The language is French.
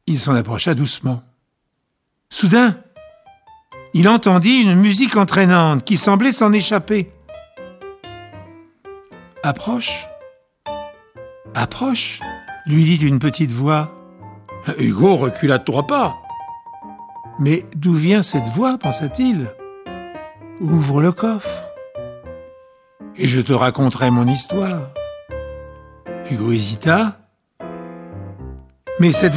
Il s'en approcha doucement. Soudain, il entendit une musique entraînante qui semblait s'en échapper. « Approche, approche !» lui dit une petite voix. Hugo recula de 3 pas. « Mais d'où vient cette voix ?» pensa-t-il. « Ouvre le coffre, et je te raconterai mon histoire. » Hugo hésita. « Mais cette